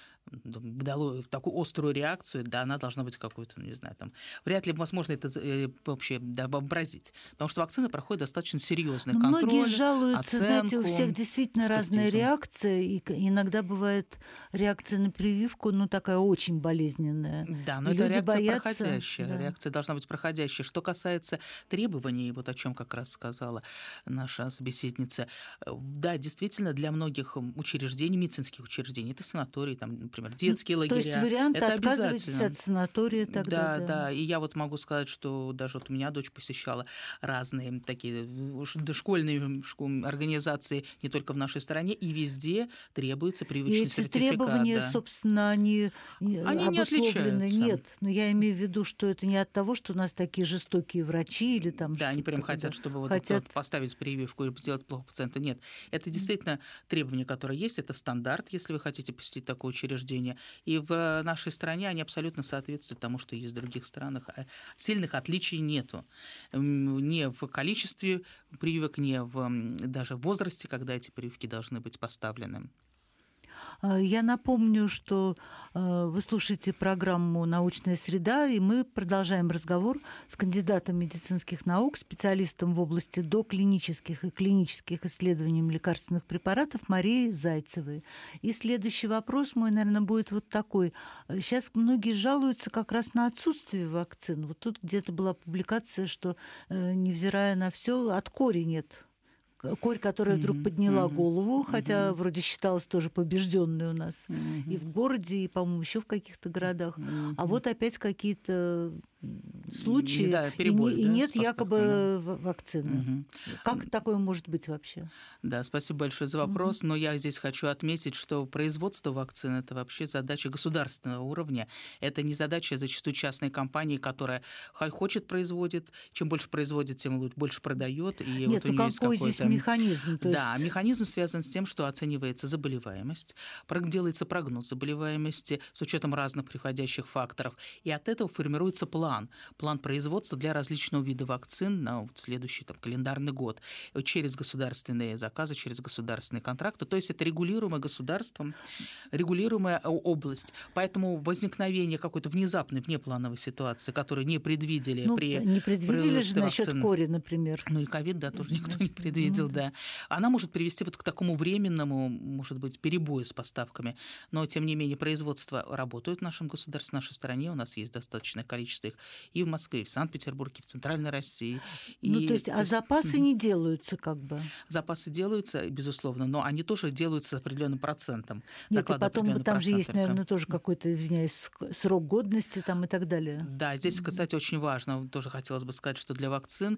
дала такую острую реакцию, да, она должна быть какой-то, не знаю, вряд ли возможно это вообще вообразить. Потому что вакцина проходит достаточно серьезный контроль, многие жалуются, оценку, знаете, у всех действительно разная реакция, и иногда бывает реакция на прививку, такая очень болезненная. Да, но и это люди реакция боятся... проходящая. Да. Реакция должна быть проходящая. Что касается требований, вот о чем как раз сказала наша собеседница, да, действительно, для многих учреждений, медицинских учреждений, это санатории, например, детские лагеря. То есть вариант это отказывайтесь от санатория тогда. Да. И я могу сказать, что даже у меня дочь посещала разные такие школьные организации, не только в нашей стране, и везде требуется прививочный сертификат. И эти требования, собственно, они не отличаются. отличаются. Нет, но я имею в виду, что это не от того, что у нас такие жестокие врачи или там... Да, они прям хотят, чтобы поставить прививку и сделать плохо пациента. Нет, это действительно требования, которые есть, это стандарт, если вы хотите посетить такое учреждение. И в нашей стране они абсолютно соответствуют тому, что есть в других странах. Сильных отличий нету. Ни в количестве прививок, ни даже в возрасте, когда эти прививки должны быть поставлены. Я напомню, что вы слушаете программу «Научная среда», и мы продолжаем разговор с кандидатом медицинских наук, специалистом в области доклинических и клинических исследований лекарственных препаратов Марией Зайцевой. И следующий вопрос мой, наверное, будет вот такой. Сейчас многие жалуются как раз на отсутствие вакцин. Вот тут где-то была публикация, что, невзирая на все, от кори нет. Корь, которая вдруг подняла голову, хотя вроде считалась тоже побежденной у нас и в городе, и, по-моему, еще в каких-то городах. А вот опять какие-то случаи, да, перебои, и да, нет с поставками. якобы вакцины. Как такое может быть вообще? Да, спасибо большое за вопрос. Но я здесь хочу отметить, что производство вакцин – это вообще задача государственного уровня. Это не задача зачастую частной компании, которая хочет производит. Чем больше производит, тем больше продает. И Нет, вот у нее есть какой здесь механизм? Да, механизм связан с тем, что оценивается заболеваемость, делается прогноз заболеваемости с учетом разных приходящих факторов. И от этого формируется план производства для различного вида вакцин на следующий календарный год через государственные заказы, через государственные контракты. То есть это регулируемая государством, регулируемая область. Поэтому возникновение какой-то внезапной внеплановой ситуации, которую не предвидели не предвидели же насчет кори, например. И ковид, тоже никто не предвидел, да. Она может привести к такому временному, может быть, перебою с поставками. Но, тем не менее, производства работают в нашем государстве, в нашей стране. У нас есть достаточное количество их и в Москве, и в Санкт-Петербурге, и в Центральной России. Запасы не делаются Запасы делаются, безусловно, но они тоже делаются с определенным процентом. Нет, и потом там же есть, наверное, тоже какой-то, извиняюсь, срок годности и так далее. Да, здесь, кстати, очень важно, тоже хотелось бы сказать, что для вакцин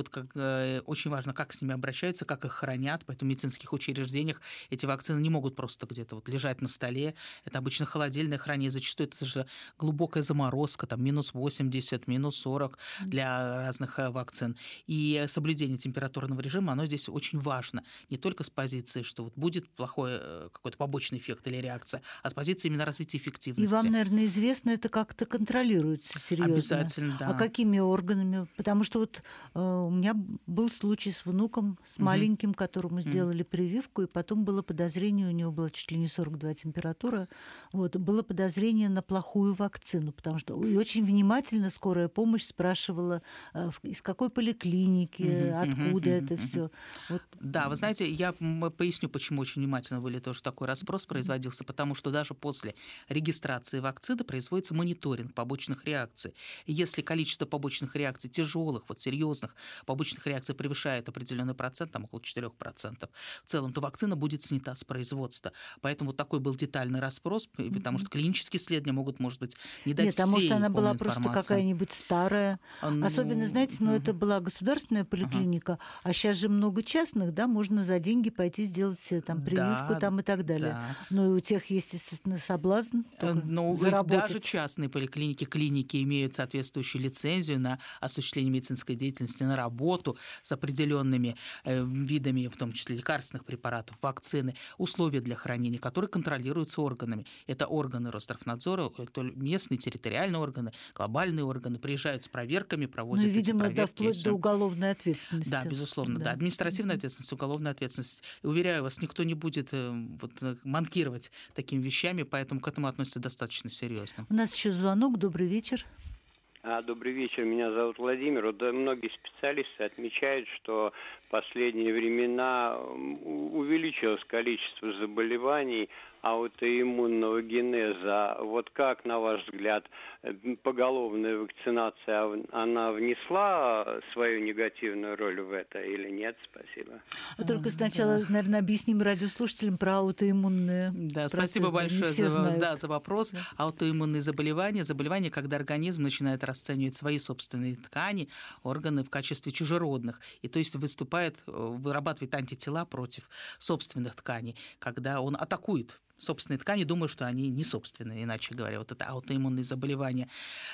очень важно, как с ними обращаются, как их хранят. Поэтому в медицинских учреждениях эти вакцины не могут просто где-то лежать на столе. Это обычно холодильное хранение. Зачастую это же глубокая заморозка, минус 80, минус 40 для разных вакцин. И соблюдение температурного режима, оно здесь очень важно. Не только с позиции, что будет плохой какой-то побочный эффект или реакция, а с позиции именно развития эффективности. И вам, наверное, известно, это как-то контролируется серьезно. Обязательно, да. А какими органами? Потому что у меня был случай с внуком, с маленьким, которому сделали прививку, и потом было подозрение, у него была чуть ли не 42 температура, было подозрение на плохую вакцину, потому что и очень внимательно скорая помощь спрашивала, из какой поликлиники, откуда это все. Да, вы знаете, я поясню, почему очень внимательно были тоже такой расспрос производился, потому что даже после регистрации вакцины производится мониторинг побочных реакций. И если количество побочных реакций тяжелых, серьезных побочных реакций превышает определенный процент, около 4%, в целом, то вакцина будет снята с производства. Поэтому такой был детальный расспрос, потому что клинические исследования могут, может быть, не дать всей а может, она была информации. Просто какая-нибудь старая. Особенно, знаете, это была государственная поликлиника, а сейчас же много частных, можно за деньги пойти сделать прививку и так далее. Да. Но и у тех есть, естественно, соблазн заработать. Даже частные клиники имеют соответствующую лицензию на осуществление медицинской деятельности, на работу с определенными видами, в том числе лекарственных препаратов, вакцины, условия для хранения, которые контролируются органами. Это органы Росздравнадзора, это местные территориальные органы, глобальные органы, приезжают с проверками, проводят эти видимо, проверки. Вплоть до уголовной ответственности. Да, безусловно, да. Административная ответственность, уголовная ответственность. И, уверяю вас, никто не будет манкировать такими вещами, поэтому к этому относятся достаточно серьезно. У нас еще звонок. Добрый вечер. Добрый вечер, меня зовут Владимир. Многие специалисты отмечают, что в последние времена увеличилось количество заболеваний аутоиммунного генеза. Как, на ваш взгляд, поголовная вакцинация, она внесла свою негативную роль в это или нет? Спасибо. Только сначала, наверное, объясним радиослушателям про аутоиммунные процессы. Спасибо большое за вопрос. Аутоиммунные заболевания, когда организм начинает расценивать свои собственные ткани, органы в качестве чужеродных, и то есть вырабатывает антитела против собственных тканей, когда он атакует собственные ткани, думаю, что они не собственные, иначе говоря, это аутоиммунные заболевания.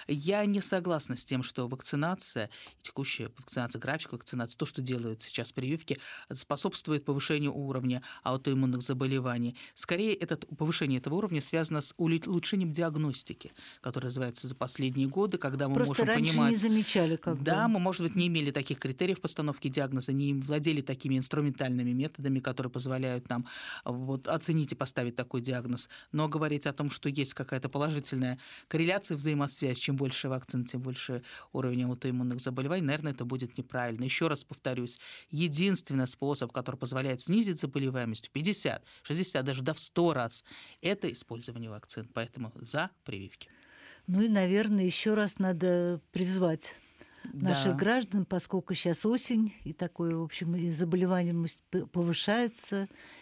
Я не согласна с тем, что вакцинация, текущая вакцинация, график вакцинации, то, что делают сейчас прививки, способствует повышению уровня аутоиммунных заболеваний. Скорее, повышение этого уровня связано с улучшением диагностики, которая развивается за последние годы, когда мы можем понимать... Просто раньше не замечали Да, мы, может быть, не имели таких критериев постановки диагноза, не владели такими инструментальными методами, которые позволяют нам оценить и поставить такой диагноз, но говорить о том, что есть какая-то положительная корреляция, взаимосвязь, чем больше вакцин, тем больше уровень аутоиммунных заболеваний, наверное, это будет неправильно. Еще раз повторюсь, единственный способ, который позволяет снизить заболеваемость в 50, 60, даже в 100 раз, это использование вакцин. Поэтому за прививки. И, наверное, еще раз надо призвать наших граждан, поскольку сейчас осень, и такое, в общем, и заболеваемость повышается,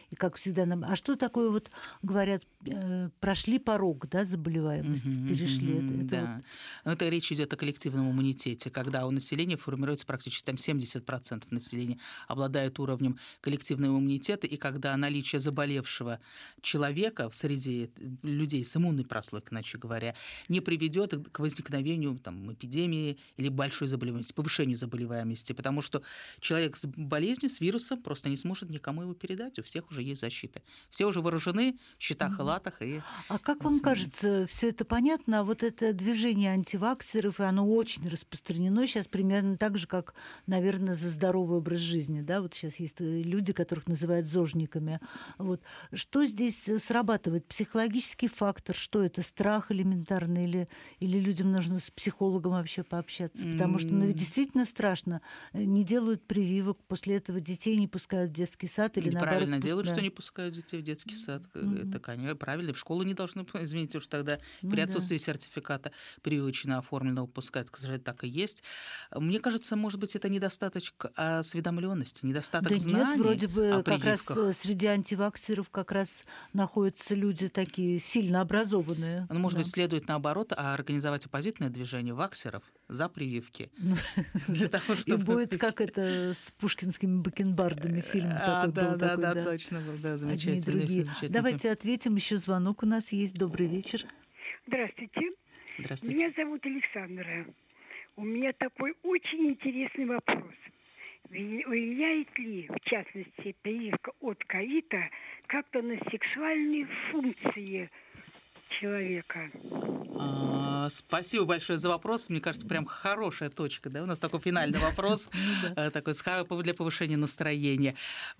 и как всегда нам... А что такое, вот говорят, прошли порог, да, заболеваемости, перешли? Да. Это речь идет о коллективном иммунитете, когда у населения формируется практически там 70% населения обладает уровнем коллективного иммунитета, и когда наличие заболевшего человека среди людей с иммунной прослойкой, иначе говоря, не приведет к возникновению там, эпидемии или большой заболеваемости, повышению заболеваемости, потому что человек с болезнью, с вирусом просто не сможет никому его передать, у всех уже есть защита. Все уже вооружены в щитах и латах. А как вам кажется, все это понятно? А вот это движение антиваксеров, и оно очень распространено сейчас примерно так же, как, наверное, за здоровый образ жизни. Да? Вот сейчас есть люди, которых называют зожниками. Вот. Что здесь срабатывает? Психологический фактор? Что это? Страх элементарный? Или людям нужно с психологом вообще пообщаться? Потому что действительно страшно. Не делают прививок, после этого детей не пускают в детский сад. Или неправильно наоборот, делают, что не пускают детей в детский сад. Это, конечно, правильно. В школу не должны, извините, уж тогда при отсутствии сертификата прививочно оформленного пускают. К сожалению, так и есть. Мне кажется, может быть, это недостаток осведомленности, недостаток знаний. Нет, вроде бы о как раз прививках. среди антиваксеров как раз находятся люди такие сильно образованные. Ну, может быть, следует наоборот организовать оппозитное движение ваксеров за прививки. И будет как это с пушкинскими бакенбардами фильм такой был. Да, точно был, да, замечательный. Давайте ответим, еще звонок у нас есть. Добрый вечер. Здравствуйте. Здравствуйте. Меня зовут Александра. У меня такой очень интересный вопрос. Влияет ли, в частности, прививка от ковида как-то на сексуальные функции человека? Спасибо большое за вопрос. Мне кажется, прям хорошая точка. Да? У нас такой финальный вопрос, такой для повышения настроения.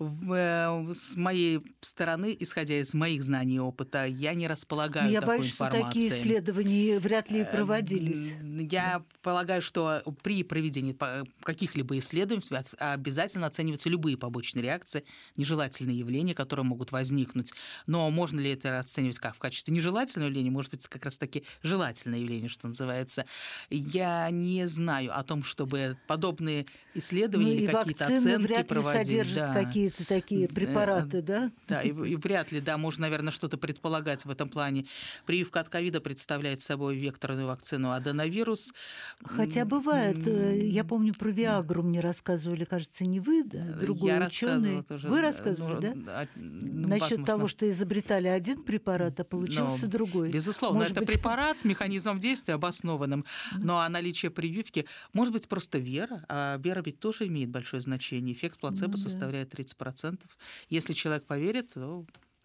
С моей стороны, исходя из моих знаний и опыта, я не располагаю такой информацией. Я боюсь, что такие исследования вряд ли проводились. Я полагаю, что при проведении каких-либо исследований обязательно оцениваются любые побочные реакции, нежелательные явления, которые могут возникнуть. Но можно ли это расценивать как в качестве нежелательного явления? Может быть, как раз-таки желательное явление, что называется. Я не знаю о том, чтобы подобные исследования или какие-то оценки вряд ли проводить. Содержат какие-то такие препараты, да? Да, и вряд ли, да, можно, наверное, что-то предполагать в этом плане. Прививка от ковида представляет собой векторную вакцину аденовирус. Хотя бывает. Я помню, про Виагру мне рассказывали, кажется, не вы, да, другой ученый. Вы рассказывали, да? Насчет того, что изобретали один препарат, а получился другой. Безусловно, это препарат с механизмом действия обоснованным, но наличие прививки может быть просто вера, а вера ведь тоже имеет большое значение. Эффект плацебо составляет 30%. Если человек поверит, то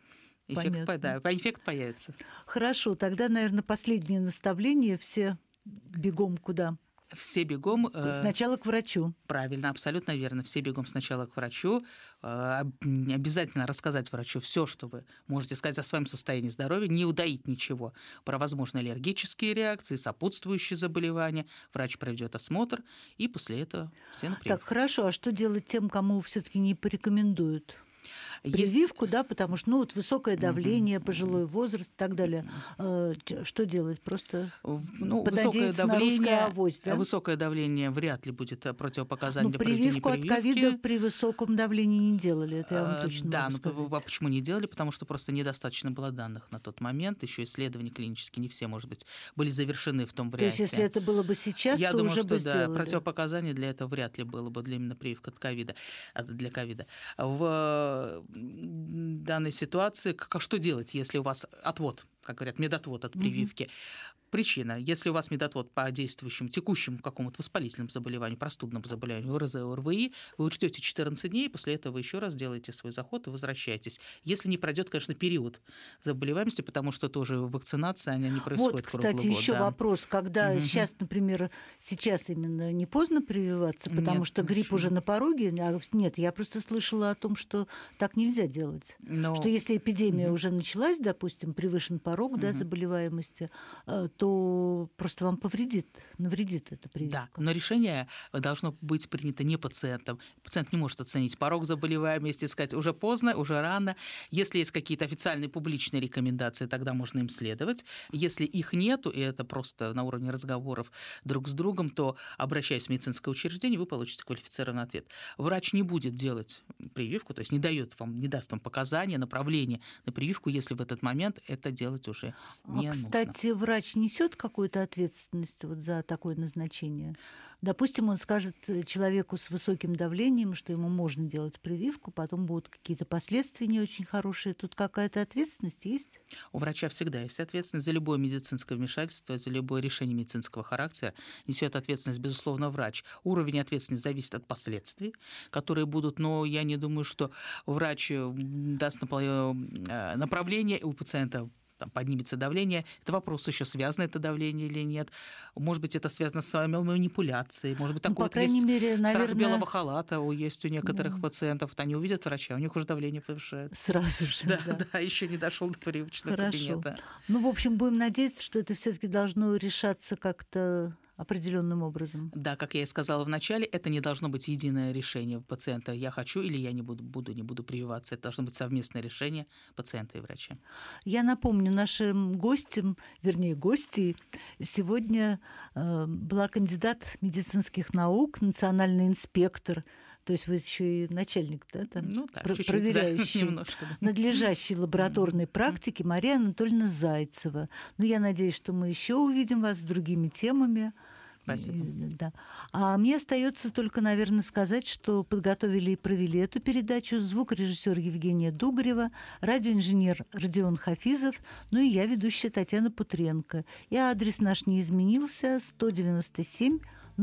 эффект появится. Хорошо, тогда, наверное, последнее наставление. Все бегом куда? Все бегом... Сначала к врачу. Правильно, абсолютно верно. Все бегом сначала к врачу. Обязательно рассказать врачу все, что вы можете сказать о своем состоянии здоровья, не утаить ничего про возможные аллергические реакции, сопутствующие заболевания. Врач проведет осмотр, и после этого все на прием. Так, хорошо. А что делать тем, кому все-таки не порекомендуют прививку, да, потому что высокое давление, пожилой возраст и так далее. Что делать? Просто высокое давление, авось, да? Высокое давление вряд ли будет противопоказанием для проведения прививку от ковида при высоком давлении не делали, это я вам точно могу сказать. Да, почему не делали? Потому что просто недостаточно было данных на тот момент, еще исследования клинические не все, может быть, были завершены в том варианте. То есть, если это было бы сейчас, я то думаю, уже что бы сделали. Да, противопоказаний для этого вряд ли было бы для именно прививки от ковида, для ковида. В данной ситуации, что делать, если у вас отвод, как говорят, медотвод от прививки? Причина. Если у вас медотвод по действующему, текущему какому-то воспалительному заболеванию, простудному заболеванию, ОРЗ, ОРВИ, вы учтете 14 дней, после этого вы еще раз делаете свой заход и возвращаетесь. Если не пройдет, конечно, период заболеваемости, потому что тоже вакцинация, она не происходит круглый год. Вот, кстати, еще вопрос. Когда сейчас, например, именно не поздно прививаться, потому что грипп уже на пороге? Нет, я просто слышала о том, что так нельзя делать. Что если эпидемия уже началась, допустим, превышен порог, порог заболеваемости, то просто вам навредит эта прививка. Да, но решение должно быть принято не пациентом. Пациент не может оценить порог заболеваемости, сказать, уже поздно, уже рано. Если есть какие-то официальные публичные рекомендации, тогда можно им следовать. Если их нету, и это просто на уровне разговоров друг с другом, то, обращаясь в медицинское учреждение, вы получите квалифицированный ответ. Врач не будет делать прививку, то есть не даст вам показания, направление на прививку, если в этот момент это делать уже не нужно. Кстати, врач несет какую-то ответственность за такое назначение? Допустим, он скажет человеку с высоким давлением, что ему можно делать прививку, потом будут какие-то последствия не очень хорошие. Тут какая-то ответственность есть? У врача всегда есть ответственность за любое медицинское вмешательство, за любое решение медицинского характера. Несет ответственность, безусловно, врач. Уровень ответственности зависит от последствий, которые будут, но я не думаю, что врач даст направление у пациента, поднимется давление. Это вопрос еще, связано это давление или нет. Может быть, это связано с вами манипуляцией. Может быть, такой страх белого халата есть у некоторых пациентов. Они увидят врача, у них уже давление повышается. Сразу же. Да, еще не дошел до прививочного кабинета. В общем, будем надеяться, что это все-таки должно решаться как-то определенным образом. Да, как я и сказала в начале, это не должно быть единое решение пациента. Я хочу или я не буду прививаться. Это должно быть совместное решение пациента и врача. Я напомню нашим гостям, гостьей, сегодня была кандидат медицинских наук, национальный инспектор. То есть вы еще и начальник, да, проверяющий надлежащей лабораторной практики Мария Анатольевна Зайцева. Я надеюсь, что мы еще увидим вас с другими темами. Спасибо. Да. А мне остается только, наверное, сказать, что подготовили и провели эту передачу звукорежиссер Евгения Дугарева, радиоинженер Родион Хафизов, и я, ведущая Татьяна Путренко. И адрес наш не изменился: 197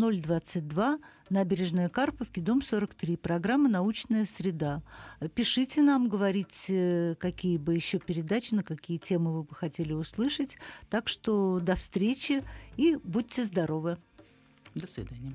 022, набережная Карповки, дом 43, программа «Научная среда». Пишите нам, говорите, какие бы еще передачи, на какие темы вы бы хотели услышать. Так что до встречи и будьте здоровы. До свидания.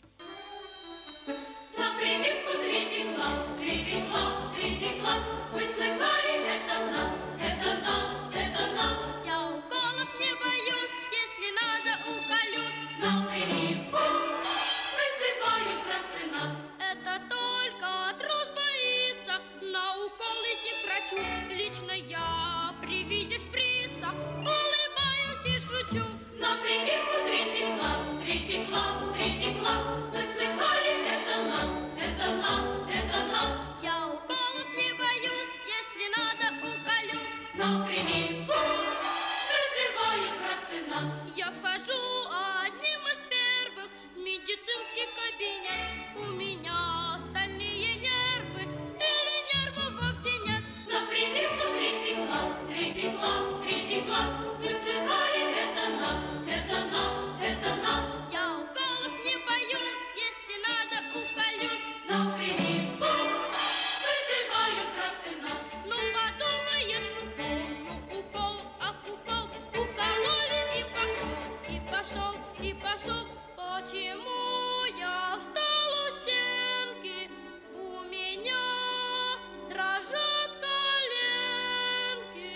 Лично я при виде шприца улыбаюсь и шучу. На прививку третий класс, вы слыхали, это нас, это нас. Я уколов не боюсь, если надо уколюсь. На прививку вызывают братцы нас. Я вхожу одним из первых в медицинский кабинет. У меня стальные нервы или нервов вовсе нет. На прививку третий класс, вы слыхали, это нас, это нас. Я уколов не боюсь, если надо уколюсь. На прививку вызывают братцы нас. Подумаешь, укол, укол, укололи и пошел. Почему я встал у стенки, у меня дрожат коленки.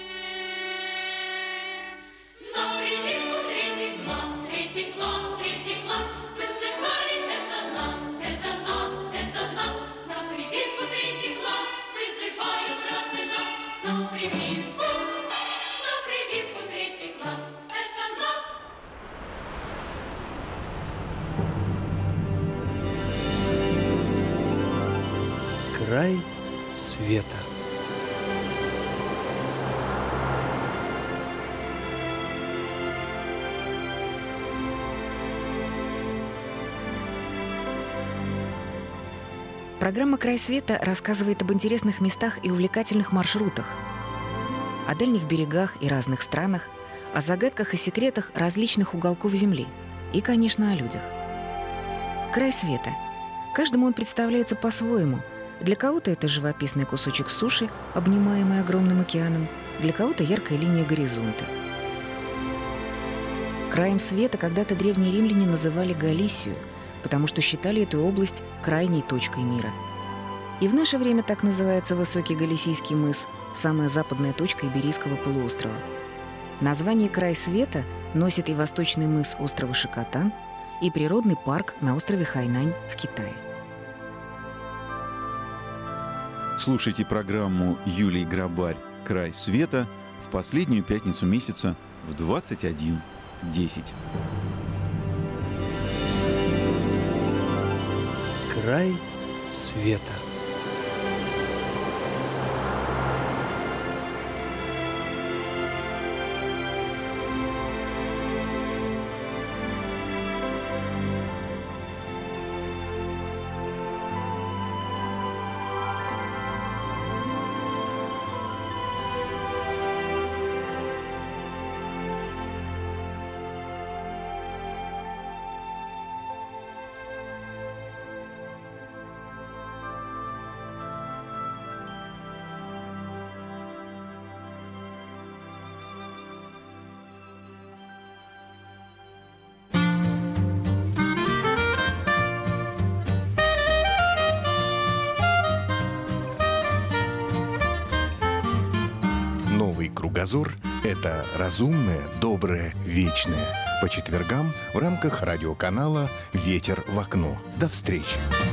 На прививку третий класс, вы слыхали, это нас. На прививку третий класс, вызывают братцы нас. На прививку третий класс, это нас. Край света. Программа «Край света» рассказывает об интересных местах и увлекательных маршрутах, о дальних берегах и разных странах, о загадках и секретах различных уголков Земли и, конечно, о людях. «Край света». Каждому он представляется по-своему. Для кого-то это живописный кусочек суши, обнимаемый огромным океаном, для кого-то яркая линия горизонта. Краем света когда-то древние римляне называли Галисию, потому что считали эту область крайней точкой мира. И в наше время так называется высокий Галисийский мыс, самая западная точка Иберийского полуострова. Название «Край света» носит и восточный мыс острова Шикотан, и природный парк на острове Хайнань в Китае. Слушайте программу Юлии Грабарь «Край света» в последнюю пятницу месяца в 21:10. Край света. Новый кругозор – это разумное, доброе, вечное. По четвергам в рамках радиоканала «Ветер в окно». До встречи!